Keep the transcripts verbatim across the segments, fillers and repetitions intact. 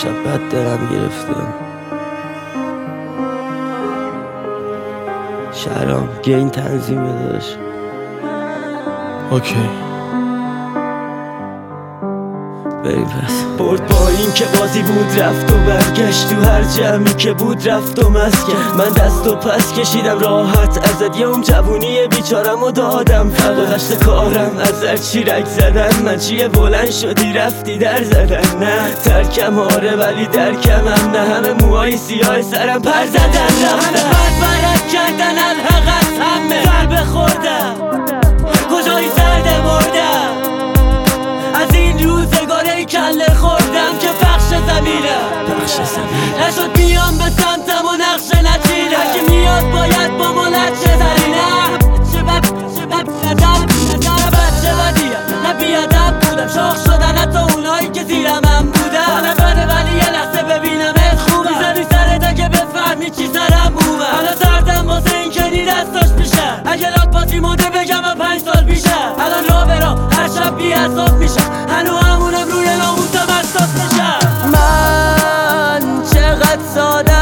شب بد دلم گرفته. شهرام گین تنظیم داشت. اوکی بریم پس. برد با این که بازی بود رفت و برگشت، تو هر جمعی که بود رفت و مسکن. من دست و پس کشیدم راحت ازت، یه اون جوونی بیچارم و دادم گذشت کارم از هر چی رک زدن. من چیه بلند شدی رفتی در زدن، نه ترکم آره ولی درکم هم نه. همه موهای سیاه سرم پر زدن رفتن، همه بد برد کردن الحق از همه ضربه خوردم. کجایی زرده مردم از این روزگاره کله خوردم که پخش زمینم پخش زمینم نشد بیام به سمتم و نقش نچینم. هرکی میاد باید با ملت چه زرینم. چه بب چه بب ندب ندب بچه بدیم نه بیادب بودم. شاخ شدن حتی اونایی که زیرم هم بودم. حالا بده ولی یه لحظه ببینمت خوبم. میزنی سرت اگه بفهمی چی سرم بومم. حالا سردم واسه این کنی دستاش میشم. اگه لات باتی موده بگم و پنج سال پیشم. الان را برا هر شب بی حساب میشم. هنو همونم روی ناموسم اساس میشم. من چقدر سادم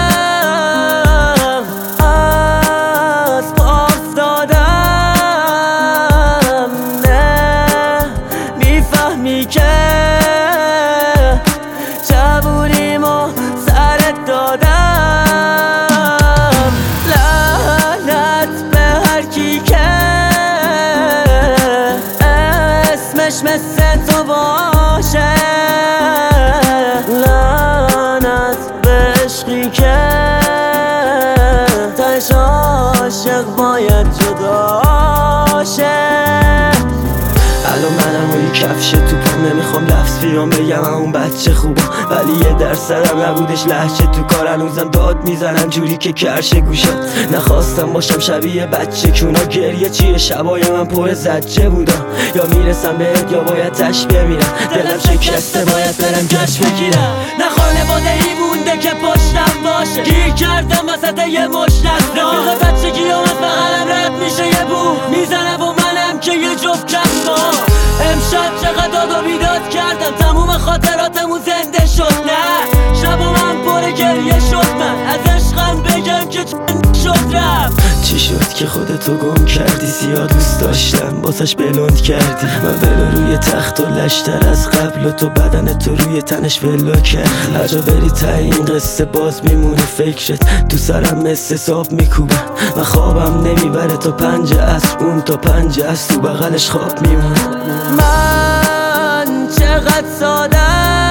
از پاس دادم، نه میفهمی که جوونیمو سرت دادم. لعنت به هر کی که اسمش مثل تو باشه. لعنت به عشقی که تش عاشق باید جدا شه. الان منم و یه کفش تو پام، نمیخوام لفظ بیام بگم اون بچه خوبم، ولی یه درصدم نبودش لحچه تو کار. هنوزم داد میزنم جوری که کرشه گوشت. نخواستم باشم شبیه بچه کونا، گریه چیه شبای من پر زجه بودم. یا میرسم بهت یا باید تش بمیرم. دلم شکسته باید برم گشت بگیرم. نه خانواده ای مونده که پشتم باشه، گیر کردم وسط یه مشت رفت بچگی هم از بغلم رد میشه یه بو میزنه و منم که یه جفت کفا. امشب چقدر داد و بیداد کردم، تموم خاطراتمون زنده شد. نه شبا من پر گریه شد، من از عشقم بگم که چند شد رفت. چی شد که خودتو گم کردی؟ سیاه دوست داشتم باسش بلند کردی. من ولو روی تخت و لشتر از قبل و تو بدن تو روی تنش ولو کردی. هر جا بری ته این قصه باز میمونه فکرت، تو سرم مثل صاف میکوبن. من خوابم نمیبره تا پنجه از اون تا پنجه از تو بغلش خواب میمونه. من چقدر سادم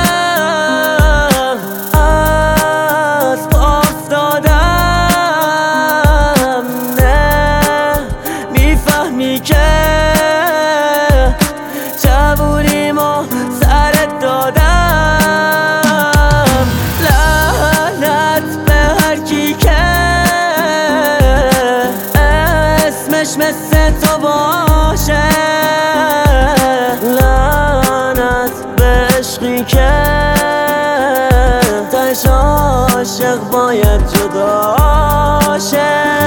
از پاس دادم، نه میفهمی که جوونیمو سرت دادم. لعنت به هر کی که اسمش مثل تو باشه. لعنت به عشقی که تش عاشق باید جدا شه.